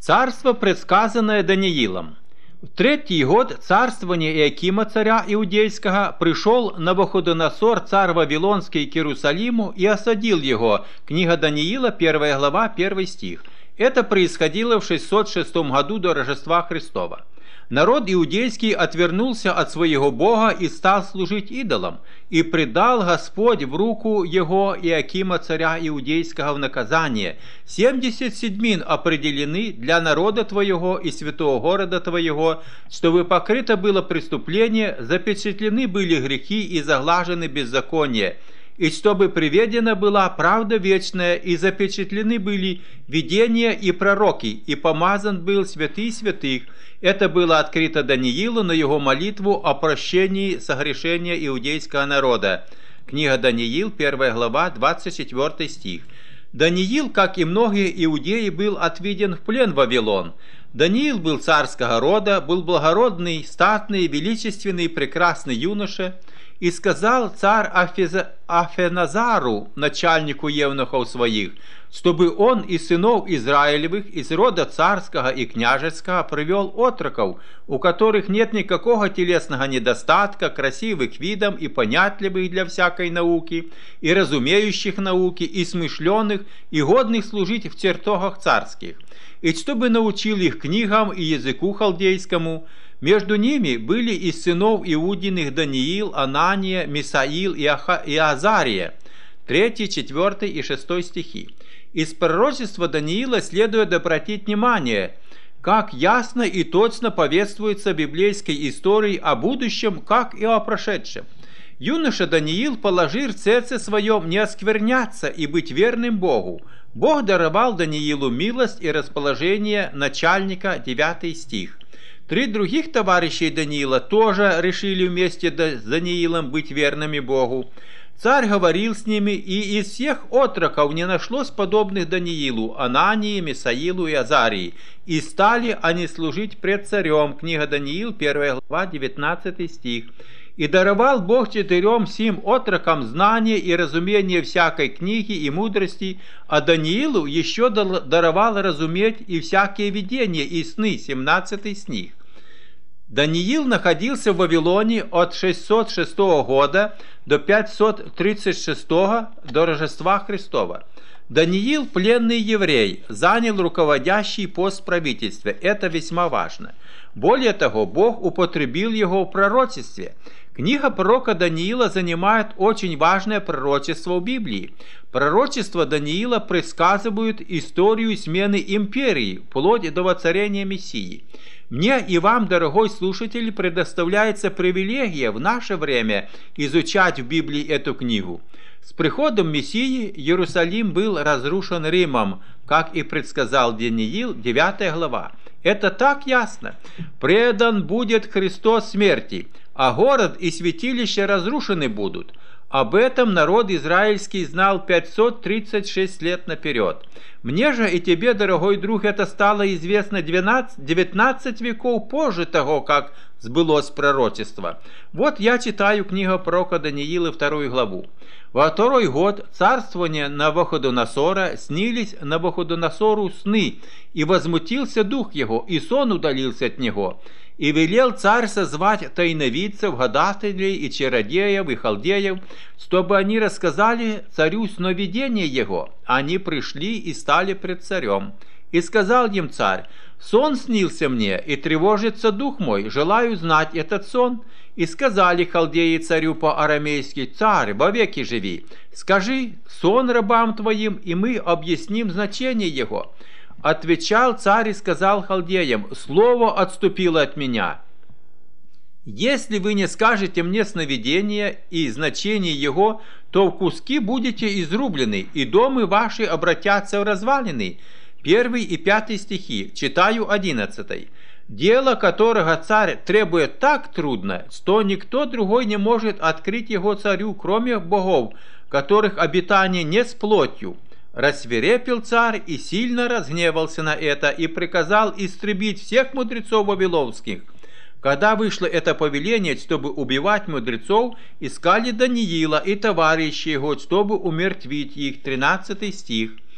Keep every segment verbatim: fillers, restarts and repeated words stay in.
Царство, предсказанное Даниилом. В третий год царствования Иакима, царя Иудейского, пришел Навуходоносор, царь Вавилонский, к Иерусалиму и осадил его. Книга Даниила, первая глава, первый стих. Это происходило в шестьсот шестом году до Рождества Христова. Народ иудейский отвернулся от своего Бога и стал служить идолам, и предал Господь в руку его Иакима, царя Иудейского, в наказание. Семьдесят седьмин определены для народа твоего и святого города твоего, чтобы покрыто было преступление, запечатлены были грехи и заглажены беззакония, и чтобы приведена была правда вечная, и запечатлены были видения и пророки, и помазан был святый святых. Это было открыто Даниилу на его молитву о прощении согрешения иудейского народа. Книга Даниил, первая глава, двадцать четвёртый стих. Даниил, как и многие иудеи, был отведен в плен в Вавилон. Даниил был царского рода, был благородный, статный, величественный, прекрасный юноша. И сказал царь Афеназару, начальнику евнухов своих, чтобы он из сынов Израилевых, из рода царского и княжеского, привел отроков, у которых нет никакого телесного недостатка, красивых видом и понятливых для всякой науки, и разумеющих науки, и смышленых, и годных служить в чертогах царских, и чтобы научил их книгам и языку халдейскому. Между ними были из сынов Иудиных Даниил, Анания, Мисаил и, Аха, и Азария. третий, четвёртый и шестой стихи. Из пророчества Даниила следует обратить внимание, как ясно и точно повествуется библейской историей о будущем, как и о прошедшем. Юноша Даниил положил в сердце своем не оскверняться и быть верным Богу. Бог даровал Даниилу милость и расположение начальника, девятый стих. Три других товарищей Даниила тоже решили вместе с Даниилом быть верными Богу. Царь говорил с ними, и из всех отроков не нашлось подобных Даниилу, Анании, Мисаилу и Азарии, и стали они служить пред царем. Книга Даниил, первая глава, девятнадцатый стих. И даровал Бог четырем сим отрокам знание и разумение всякой книги и мудрости, а Даниилу еще даровал разуметь и всякие видения и сны, семнадцатый стих. Даниил находился в Вавилоне от шестьсот шестого года до пятьсот тридцать шестого до Рождества Христова. Даниил, пленный еврей, занял руководящий пост в правительстве. Это весьма важно. Более того, Бог употребил его в пророчестве. Книга пророка Даниила занимает очень важное пророчество в Библии. Пророчества Даниила предсказывают историю смены империи, вплоть до воцарения Мессии. Мне и вам, дорогой слушатель, предоставляется привилегия в наше время изучать в Библии эту книгу. С приходом Мессии Иерусалим был разрушен Римом, как и предсказал Даниил, девятая глава. Это так ясно. Предан будет Христос смерти, а город и святилище разрушены будут. Об этом народ израильский знал пятьсот тридцать шесть лет наперед. Мне же и тебе, дорогой друг, это стало известно девятнадцать веков позже того, как сбылось пророчество. Вот я читаю книгу пророка Даниила, вторую главу. Во второй год царствования Навуходоносора снились Навуходоносору сны, и возмутился дух его, и сон удалился от него. И велел царь созвать тайновидцев, гадателей и чародеев и халдеев, чтобы они рассказали царю сновидение его. Они пришли и стали пред царем. И сказал им царь: «Сон снился мне, и тревожится дух мой, желаю знать этот сон». И сказали халдеи царю по-арамейски: «Царь, вовеки живи, скажи сон рабам твоим, и мы объясним значение его». Отвечал царь и сказал халдеям: «Слово отступило от меня. Если вы не скажете мне сновидение и значение его, то в куски будете изрублены, и домы ваши обратятся в развалины». Первый и пятый стихи. Читаю одиннадцатый. «Дело, которого царь требует так трудно, что никто другой не может открыть его царю, кроме богов, которых обитание не с плотью». Рассвирепел царь и сильно разгневался на это, и приказал истребить всех мудрецов вавилонских. Когда вышло это повеление, чтобы убивать мудрецов, искали Даниила и товарищей его, чтобы умертвить их. тринадцатый стих.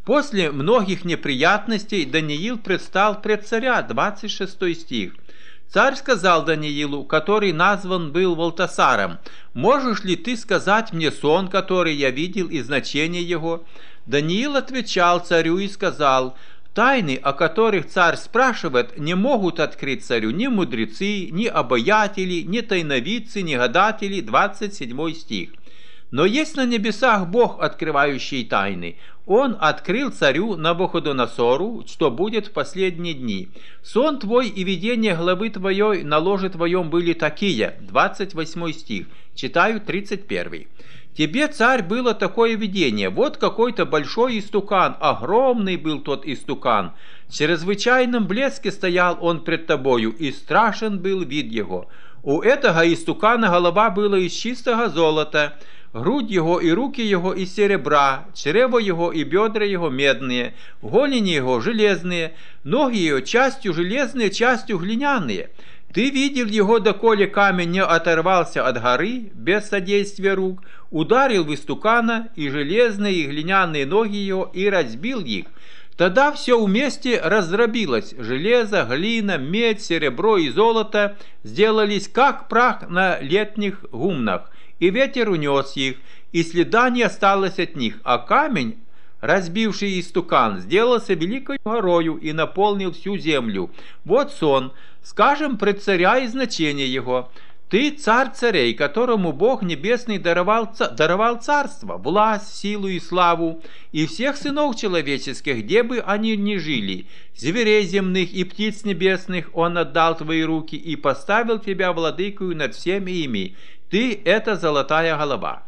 После многих неприятностей Даниил предстал пред царя, двадцать шестой стих. Царь сказал Даниилу, который назван был Валтасаром: «Можешь ли ты сказать мне сон, который я видел, и значение его?» Даниил отвечал царю и сказал: «Тайны, о которых царь спрашивает, не могут открыть царю ни мудрецы, ни обаятели, ни тайновидцы, ни гадатели». двадцать седьмой стих. Но есть на небесах Бог, открывающий тайны. Он открыл царю Навуходоносору, что будет в последние дни. Сон твой и видение главы твоей на ложе твоем были такие. двадцать восьмой стих. Читаю тридцать первый. Тебе, царь, было такое видение. Вот какой-то большой истукан, огромный был тот истукан. В чрезвычайном блеске стоял он пред тобою, и страшен был вид его. У этого истукана голова была из чистого золота, грудь его и руки его из серебра, чрево его и бедра его медные, голени его железные, ноги его частью железные, частью глиняные. Ты видел его, доколе камень не оторвался от горы, без содействия рук, ударил в истукана, и железные, и глиняные ноги его, и разбил их. Тогда все вместе раздробилось. Железо, глина, медь, серебро и золото сделались как прах на летних гумнах, и ветер унес их, и следа не осталось от них, а камень, разбивший истукан, сделался великой горою и наполнил всю землю. Вот сон, скажем пред царя и значение его. Ты царь царей, которому Бог Небесный даровал, даровал царство, власть, силу и славу, и всех сынов человеческих, где бы они ни жили, зверей земных и птиц небесных Он отдал в твои руки и поставил тебя владыкою над всеми ими. Ты – это золотая голова.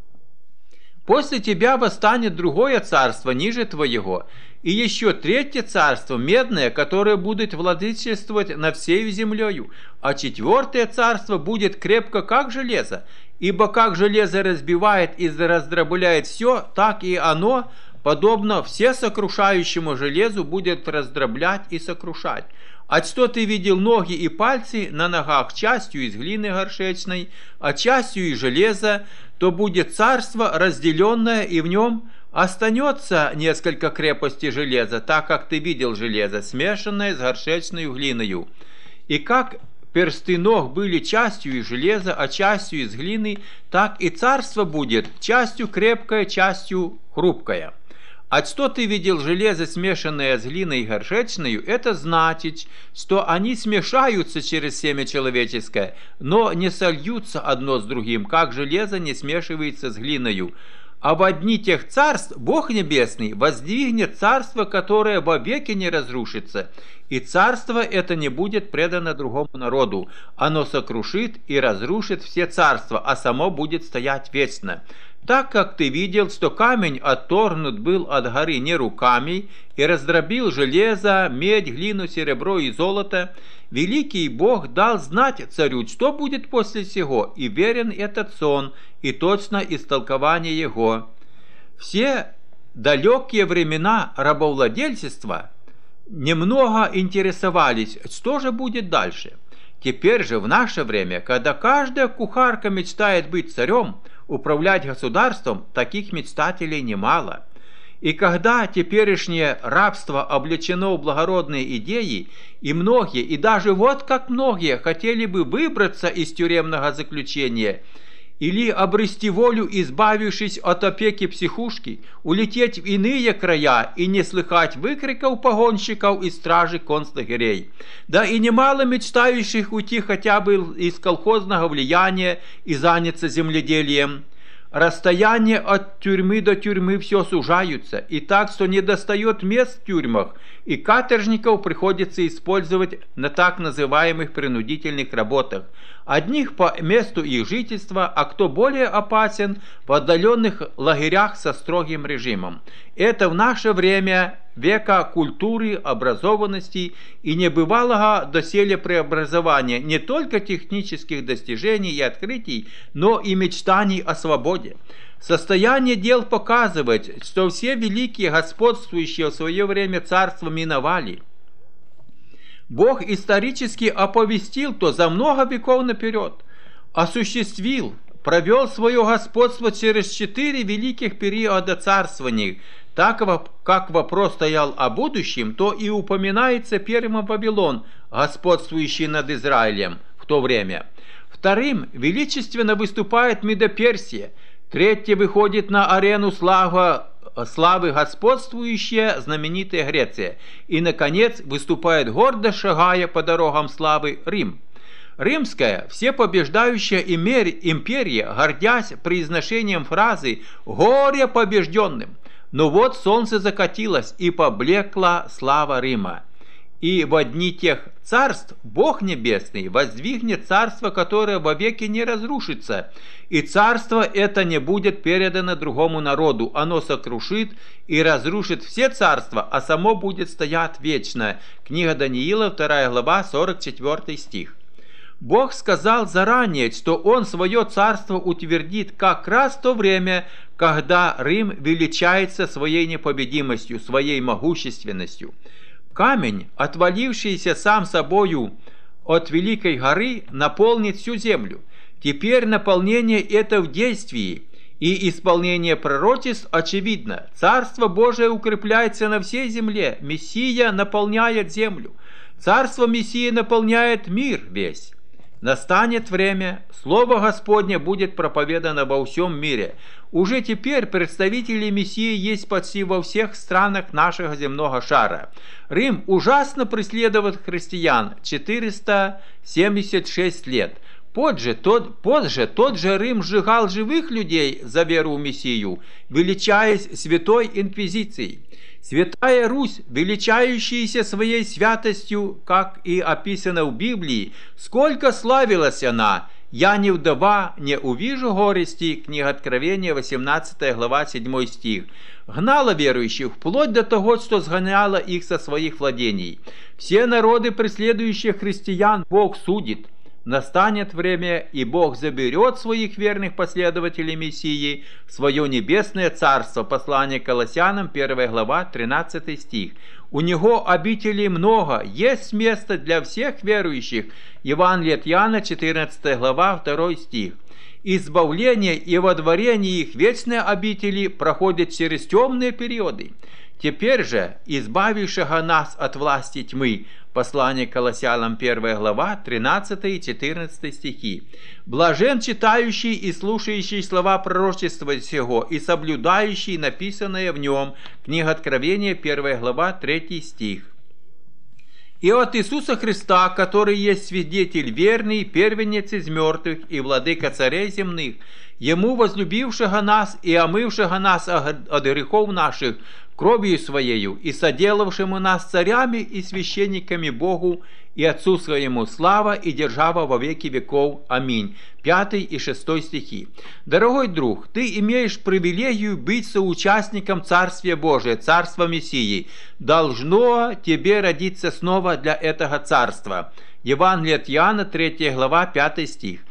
После тебя восстанет другое царство ниже твоего, и еще третье царство, медное, которое будет владычествовать над всею землею, а четвертое царство будет крепко, как железо, ибо как железо разбивает и раздробляет все, так и оно, подобно всесокрушающему железу, будет раздроблять и сокрушать. А что ты видел ноги и пальцы на ногах частью из глины горшечной, а частью из железа, то будет царство разделенное, и в нем останется несколько крепостей железа, так как ты видел железо, смешанное с горшечной глиною. И как персты ног были частью из железа, а частью из глины, так и царство будет частью крепкое, частью хрупкое. А что ты видел железо, смешанное с глиной и горшечною, это значит, что они смешаются через семя человеческое, но не сольются одно с другим, как железо не смешивается с глиною. А в одни тех царств Бог Небесный воздвигнет царство, которое вовеки не разрушится, и царство это не будет предано другому народу. Оно сокрушит и разрушит все царства, а само будет стоять вечно. Так как ты видел, что камень отторгнут был от горы не руками, и раздробил железо, медь, глину, серебро и золото, великий Бог дал знать царю, что будет после сего, и верен этот сон, и точно истолкование его. Все далекие времена рабовладельчества немного интересовались, что же будет дальше. Теперь же в наше время, когда каждая кухарка мечтает быть царем, управлять государством, таких мечтателей немало. И когда теперешнее рабство облечено в благородные идеи, и многие, и даже вот как многие, хотели бы выбраться из тюремного заключения, или обрести волю, избавившись от опеки психушки, улететь в иные края и не слыхать выкриков погонщиков и стражи концлагерей. Да и немало мечтающих уйти хотя бы из колхозного влияния и заняться земледелием. Расстояние от тюрьмы до тюрьмы все сужаются, и так, что не достает мест в тюрьмах, и каторжников приходится использовать на так называемых принудительных работах. Одних по месту их жительства, а кто более опасен, в отдаленных лагерях со строгим режимом. Это в наше время века культуры, образованности и небывалого доселе преобразования не только технических достижений и открытий, но и мечтаний о свободе. Состояние дел показывает, что все великие господствующие в свое время царства миновали. Бог исторически оповестил то за много веков наперед, осуществил провел свое господство через четыре великих периода царствований. Так как вопрос стоял о будущем, то и упоминается первым Вавилон, господствующий над Израилем в то время. Вторым величественно выступает Медоперсия. Третье выходит на арену славы, славы господствующая знаменитая Греция. И, наконец, выступает гордо, шагая по дорогам славы, Рим. Римская, всепобеждающая империя, гордясь произношением фразы «Горе побежденным!» Но вот солнце закатилось, и поблекла слава Рима. И в одни тех царств Бог Небесный воздвигнет царство, которое вовеки не разрушится, и царство это не будет передано другому народу, оно сокрушит и разрушит все царства, а само будет стоять вечно. Книга Даниила, вторая глава, сорок четвёртый стих. Бог сказал заранее, что Он свое царство утвердит как раз в то время, когда Рим величается своей непобедимостью, своей могущественностью. Камень, отвалившийся сам собою от великой горы, наполнит всю землю. Теперь наполнение это в действии, и исполнение пророчеств очевидно. Царство Божие укрепляется на всей земле, Мессия наполняет землю. Царство Мессии наполняет мир весь. Настанет время, Слово Господне будет проповедано во всем мире. Уже теперь представители Мессии есть почти во всех странах нашего земного шара. Рим ужасно преследует христиан четыреста семьдесят шесть лет. Позже тот, позже тот же Рим сжигал живых людей за веру в Мессию, величаясь Святой Инквизицией. Святая Русь, величающаяся своей святостью, как и описано в Библии, сколько славилась она, «Я не вдова, не увижу горести», книга Откровения, восемнадцатая глава, седьмой стих, гнала верующих вплоть до того, что сгоняла их со своих владений. Все народы, преследующие христиан, Бог судит. Настанет время, и Бог заберет своих верных последователей Мессии в свое небесное царство. Послание к Колоссянам, первая глава, тринадцатый стих. У Него обителей много, есть место для всех верующих. Евангелие от Иоанна, четырнадцатая глава, второй стих. Избавление и водворение их вечной обители проходит через темные периоды. Теперь же, избавившего нас от власти тьмы, послание к Колоссянам, первая глава, тринадцатый и четырнадцатый стихи. Блажен читающий и слушающий слова пророчества сего и соблюдающий написанное в нем. Книга Откровения, первая глава, третий стих. И от Иисуса Христа, который есть свидетель верный, первенец из мертвых и владыка царей земных, Ему, возлюбившего нас и омывшего нас от грехов наших кровью Своею и соделавшему нас царями и священниками Богу и Отцу Своему слава и держава во веки веков. Аминь. Пятый и шестой стихи. Дорогой друг, ты имеешь привилегию быть соучастником Царствия Божия, Царства Мессии. Должно тебе родиться снова для этого Царства. Евангелие от Иоанна, третья глава, пятый стих.